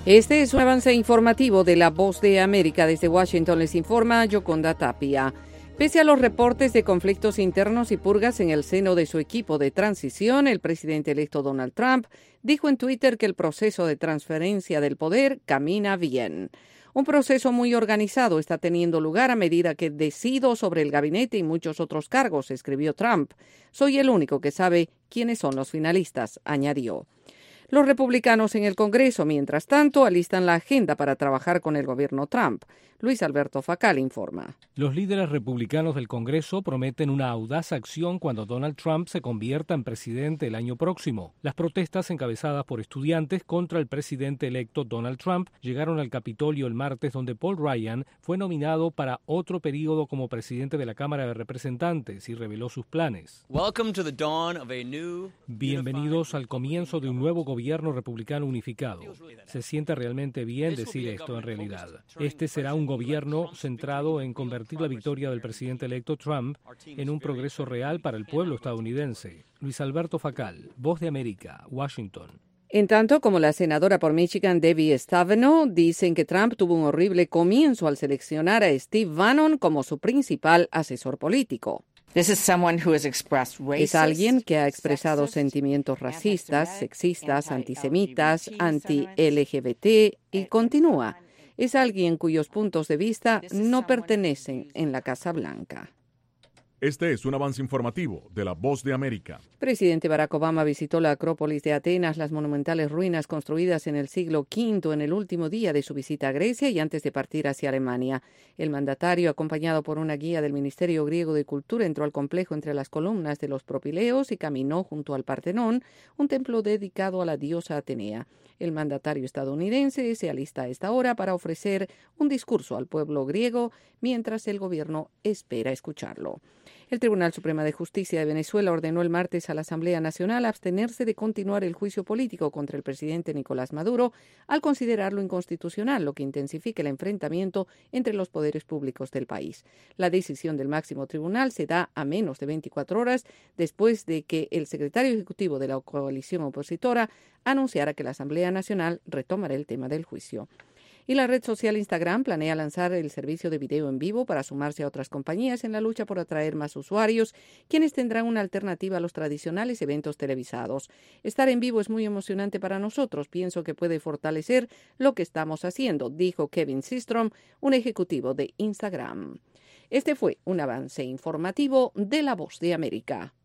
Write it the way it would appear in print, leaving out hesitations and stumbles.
Este es un avance informativo de La Voz de América. Desde Washington les informa Yoconda Tapia. Pese a los reportes de conflictos internos y purgas en el seno de su equipo de transición, el presidente electo Donald Trump dijo en Twitter que el proceso de transferencia del poder camina bien. Un proceso muy organizado está teniendo lugar a medida que decido sobre el gabinete y muchos otros cargos, escribió Trump. Soy el único que sabe quiénes son los finalistas, añadió. Los republicanos en el Congreso, mientras tanto, alistan la agenda para trabajar con el gobierno Trump. Luis Alberto Facal informa. Los líderes republicanos del Congreso prometen una audaz acción cuando Donald Trump se convierta en presidente el año próximo. Las protestas encabezadas por estudiantes contra el presidente electo Donald Trump llegaron al Capitolio el martes, donde Paul Ryan fue nominado para otro periodo como presidente de la Cámara de Representantes y reveló sus planes. Bienvenidos al comienzo de un nuevo gobierno republicano unificado. Se siente realmente bien decir esto en realidad. Este será un gobierno centrado en convertir la victoria del presidente electo Trump en un progreso real para el pueblo estadounidense. Luis Alberto Facal, Voz de América, Washington. En tanto, como la senadora por Michigan, Debbie Stabenow, dicen que Trump tuvo un horrible comienzo al seleccionar a Steve Bannon como su principal asesor político. Es alguien que ha expresado sentimientos racistas, sexistas, antisemitas, anti-LGBT y continúa. Es alguien cuyos puntos de vista no pertenecen en la Casa Blanca. Este es un avance informativo de La Voz de América. Presidente Barack Obama visitó la Acrópolis de Atenas, las monumentales ruinas construidas en el siglo V en el último día de su visita a Grecia y antes de partir hacia Alemania. El mandatario, acompañado por una guía del Ministerio Griego de Cultura, entró al complejo entre las columnas de los Propileos y caminó junto al Partenón, un templo dedicado a la diosa Atenea. El mandatario estadounidense se alista a esta hora para ofrecer un discurso al pueblo griego mientras el gobierno espera escucharlo. El Tribunal Supremo de Justicia de Venezuela ordenó el martes a la Asamblea Nacional abstenerse de continuar el juicio político contra el presidente Nicolás Maduro al considerarlo inconstitucional, lo que intensifica el enfrentamiento entre los poderes públicos del país. La decisión del máximo tribunal se da a menos de 24 horas después de que el secretario ejecutivo de la coalición opositora anunciara que la Asamblea Nacional retomará el tema del juicio. Y la red social Instagram planea lanzar el servicio de video en vivo para sumarse a otras compañías en la lucha por atraer más usuarios, quienes tendrán una alternativa a los tradicionales eventos televisados. Estar en vivo es muy emocionante para nosotros. Pienso que puede fortalecer lo que estamos haciendo, dijo Kevin Systrom, un ejecutivo de Instagram. Este fue un avance informativo de La Voz de América.